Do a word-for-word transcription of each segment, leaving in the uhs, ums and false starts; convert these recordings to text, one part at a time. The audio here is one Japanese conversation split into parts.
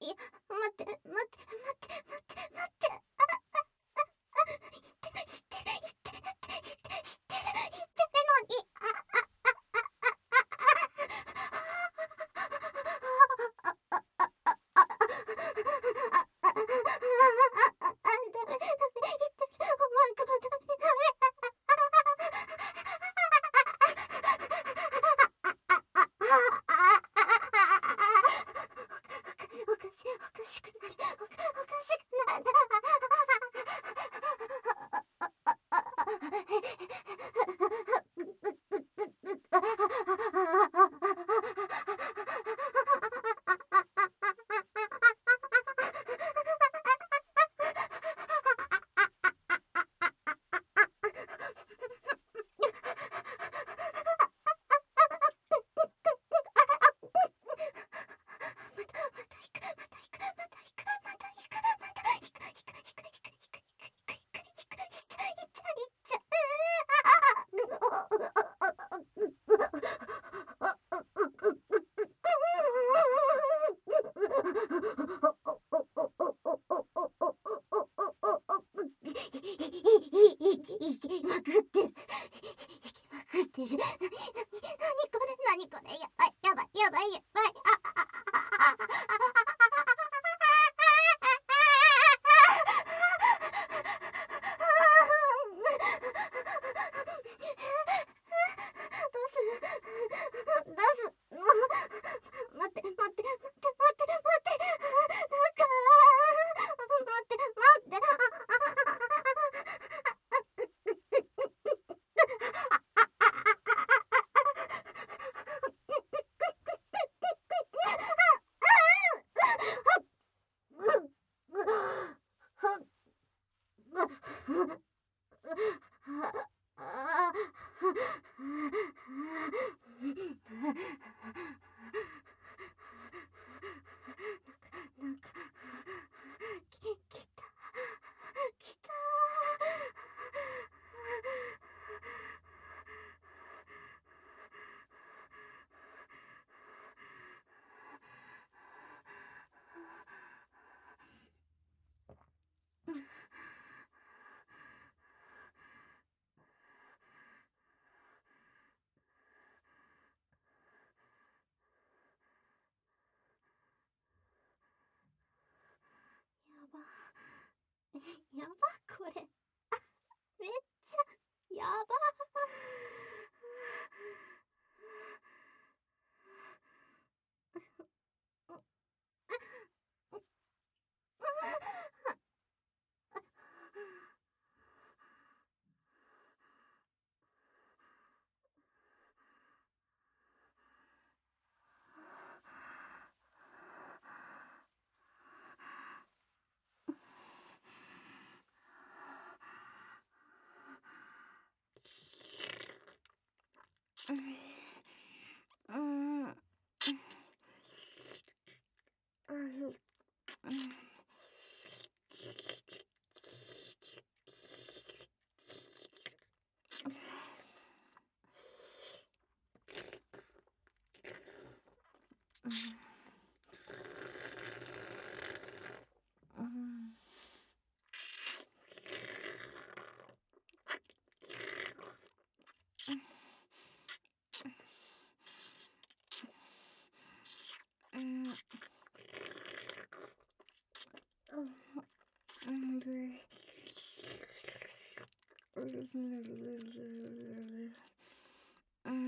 いや、待って、待って、待って、待って、待って。あ、あ、あ、あ、言ってる、言ってる、言ってる、言ってる、言ってる、言ってるのに、あ、あ、あ、あ、あ、あ、あ、あ、あ、あ、あ、あ、あ、あ、あ、あ、ダメ、ダメ、言ってる、お前このダメ、ダメ。おかしい、おかしくなる、おかおかしくなる。いきまくってる。いきまくってる。なになになにこれ、なにこれ、やばい、やばい、やばい、やばい。あ、あ、あ、あ、あ、あ、どうするどうすもう待って待って待って待って待ってなんか待って待なんかききたきたやばやばこれめっちゃやばうん、うん、うん。うん、うん、うん。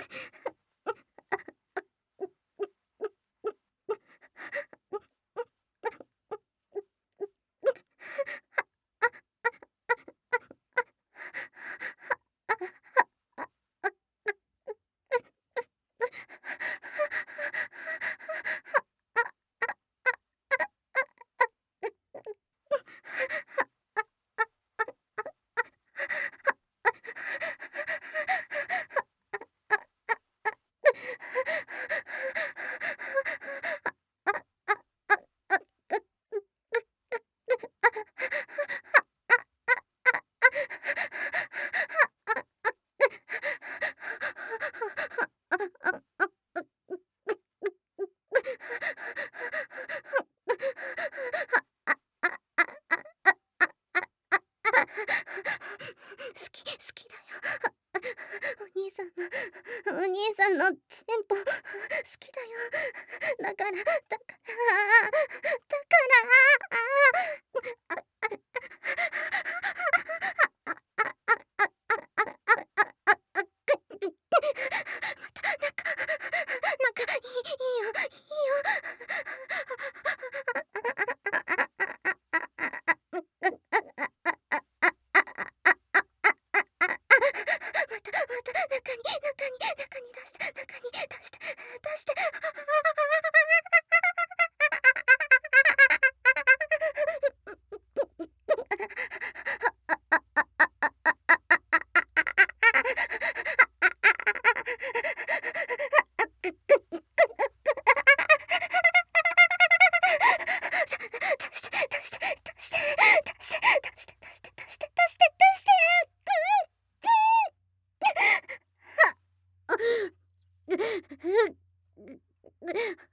好き好きだよ。お兄さんのお兄さんのチンポ好きだよ。だからだからだからなんかなんかいいいいよいいよ。またまた中に中に中に出して中に出して出して。出して出して出して出して出して出して出して出して出して。うっうっうっ